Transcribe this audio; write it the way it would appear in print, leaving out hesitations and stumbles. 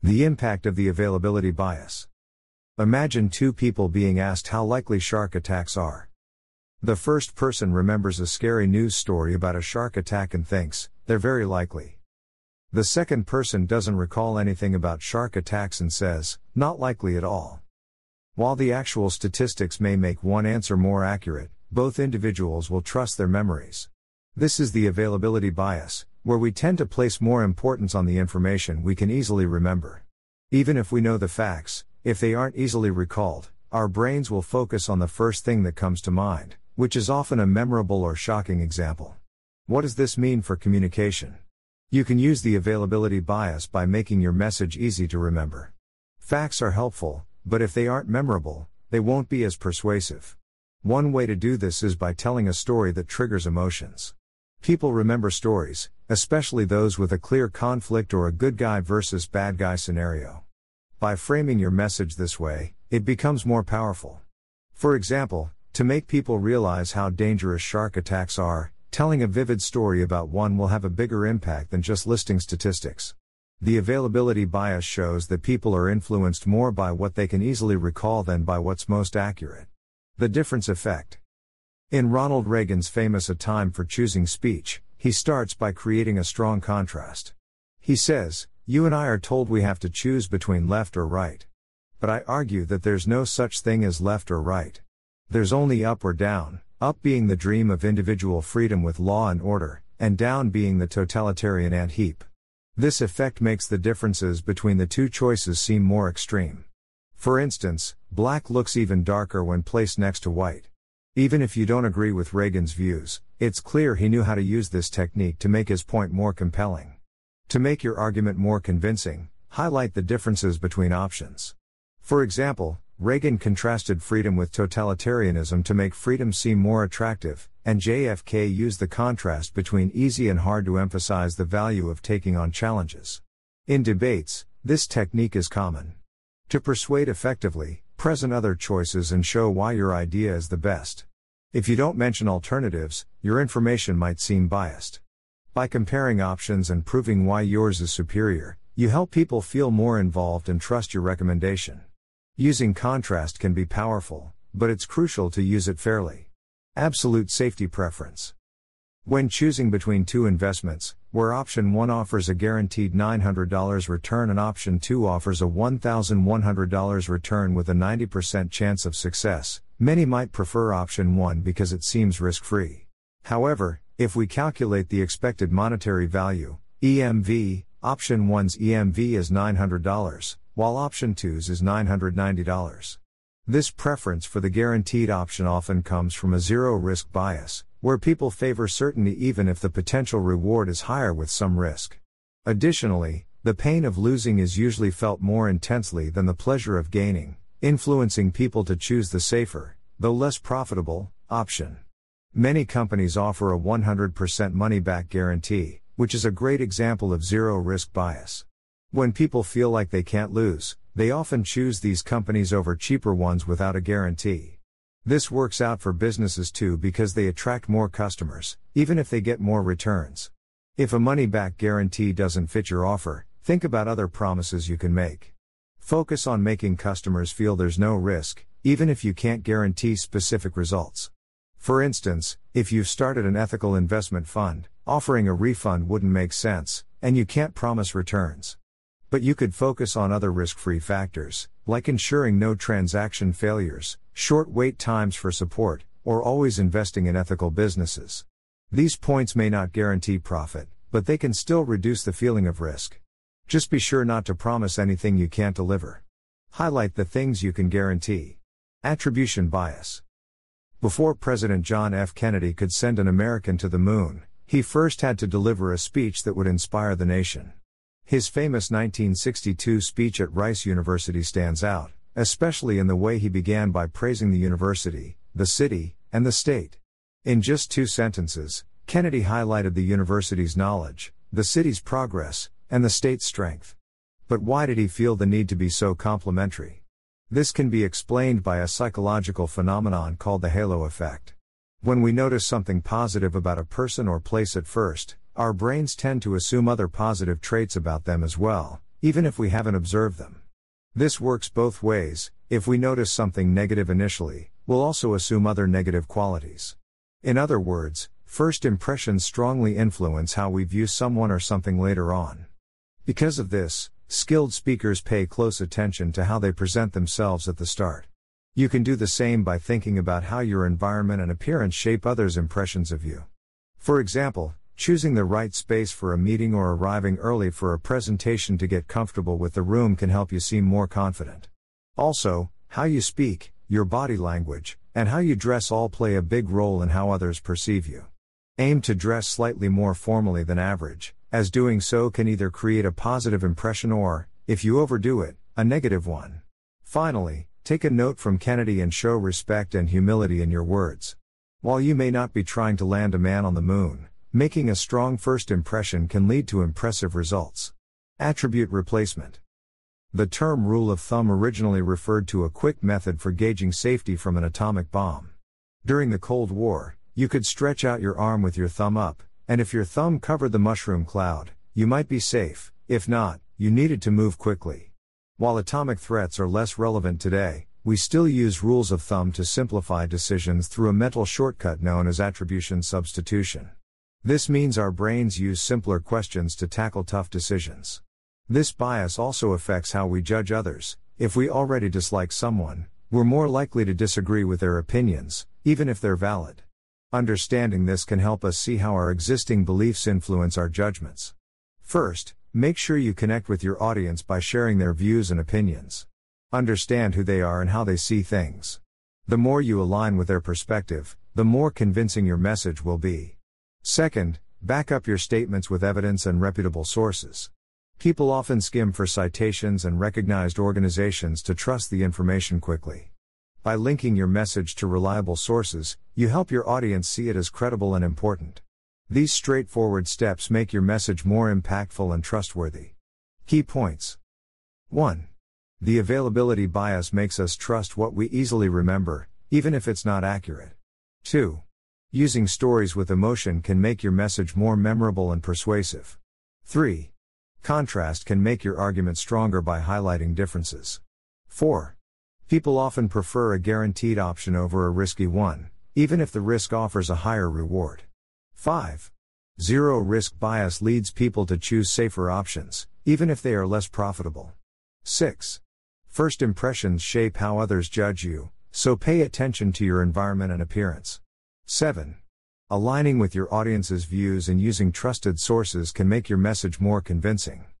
The impact of the availability bias. Imagine two people being asked how likely shark attacks are. The first person remembers a scary news story about a shark attack and thinks, they're very likely. The second person doesn't recall anything about shark attacks and says, not likely at all. While the actual statistics may make one answer more accurate, both individuals will trust their memories. This is the availability bias, where we tend to place more importance on the information we can easily remember. Even if we know the facts, if they aren't easily recalled, our brains will focus on the first thing that comes to mind, which is often a memorable or shocking example. What does this mean for communication? You can use the availability bias by making your message easy to remember. Facts are helpful, but if they aren't memorable, they won't be as persuasive. One way to do this is by telling a story that triggers emotions. People remember stories, especially those with a clear conflict or a good guy versus bad guy scenario. By framing your message this way, it becomes more powerful. For example, to make people realize how dangerous shark attacks are, telling a vivid story about one will have a bigger impact than just listing statistics. The availability bias shows that people are influenced more by what they can easily recall than by what's most accurate. The difference effect. In Ronald Reagan's famous A Time for Choosing speech, he starts by creating a strong contrast. He says, "You and I are told we have to choose between left or right. But I argue that there's no such thing as left or right. There's only up or down, up being the dream of individual freedom with law and order, and down being the totalitarian ant heap. This effect makes the differences between the two choices seem more extreme. For instance, black looks even darker when placed next to white." Even if you don't agree with Reagan's views, it's clear he knew how to use this technique to make his point more compelling. To make your argument more convincing, highlight the differences between options. For example, Reagan contrasted freedom with totalitarianism to make freedom seem more attractive, and JFK used the contrast between easy and hard to emphasize the value of taking on challenges. In debates, this technique is common. To persuade effectively, present other choices and show why your idea is the best. If you don't mention alternatives, your information might seem biased. By comparing options and proving why yours is superior, you help people feel more involved and trust your recommendation. Using contrast can be powerful, but it's crucial to use it fairly. Absolute safety preference. When choosing between two investments, where option 1 offers a guaranteed $900 return and option 2 offers a $1,100 return with a 90% chance of success, many might prefer option 1 because it seems risk-free. However, if we calculate the expected monetary value, EMV, option 1's EMV is $900, while option 2's is $990. This preference for the guaranteed option often comes from a zero-risk bias, where people favor certainty even if the potential reward is higher with some risk. Additionally, the pain of losing is usually felt more intensely than the pleasure of gaining, influencing people to choose the safer, though less profitable, option. Many companies offer a 100% money-back guarantee, which is a great example of zero-risk bias. When people feel like they can't lose, they often choose these companies over cheaper ones without a guarantee. This works out for businesses too because they attract more customers, even if they get more returns. If a money-back guarantee doesn't fit your offer, think about other promises you can make. Focus on making customers feel there's no risk, even if you can't guarantee specific results. For instance, if you've started an ethical investment fund, offering a refund wouldn't make sense, and you can't promise returns. But you could focus on other risk-free factors, like ensuring no transaction failures, short wait times for support, or always investing in ethical businesses. These points may not guarantee profit, but they can still reduce the feeling of risk. Just be sure not to promise anything you can't deliver. Highlight the things you can guarantee. Attribution bias. Before President John F. Kennedy could send an American to the moon, he first had to deliver a speech that would inspire the nation. His famous 1962 speech at Rice University stands out, especially in the way he began by praising the university, the city, and the state. In just 2 sentences, Kennedy highlighted the university's knowledge, the city's progress, and the state's strength. But why did he feel the need to be so complimentary? This can be explained by a psychological phenomenon called the halo effect. When we notice something positive about a person or place at first, our brains tend to assume other positive traits about them as well, even if we haven't observed them. This works both ways. If we notice something negative initially, we'll also assume other negative qualities. In other words, first impressions strongly influence how we view someone or something later on. Because of this, skilled speakers pay close attention to how they present themselves at the start. You can do the same by thinking about how your environment and appearance shape others' impressions of you. For example, choosing the right space for a meeting or arriving early for a presentation to get comfortable with the room can help you seem more confident. Also, how you speak, your body language, and how you dress all play a big role in how others perceive you. Aim to dress slightly more formally than average, as doing so can either create a positive impression or, if you overdo it, a negative one. Finally, take a note from Kennedy and show respect and humility in your words. While you may not be trying to land a man on the moon, making a strong first impression can lead to impressive results. Attribute replacement. The term rule of thumb originally referred to a quick method for gauging safety from an atomic bomb. During the Cold War, you could stretch out your arm with your thumb up, and if your thumb covered the mushroom cloud, you might be safe. If not, you needed to move quickly. While atomic threats are less relevant today, we still use rules of thumb to simplify decisions through a mental shortcut known as attribution substitution. This means our brains use simpler questions to tackle tough decisions. This bias also affects how we judge others. If we already dislike someone, we're more likely to disagree with their opinions, even if they're valid. Understanding this can help us see how our existing beliefs influence our judgments. First, make sure you connect with your audience by sharing their views and opinions. Understand who they are and how they see things. The more you align with their perspective, the more convincing your message will be. Second, back up your statements with evidence and reputable sources. People often skim for citations and recognized organizations to trust the information quickly. By linking your message to reliable sources, you help your audience see it as credible and important. These straightforward steps make your message more impactful and trustworthy. Key points. 1. The availability bias makes us trust what we easily remember, even if it's not accurate. 2. Using stories with emotion can make your message more memorable and persuasive. 3. Contrast can make your argument stronger by highlighting differences. 4. People often prefer a guaranteed option over a risky one, even if the risk offers a higher reward. 5. Zero risk bias leads people to choose safer options, even if they are less profitable. 6. First impressions shape how others judge you, so pay attention to your environment and appearance. 7. Aligning with your audience's views and using trusted sources can make your message more convincing.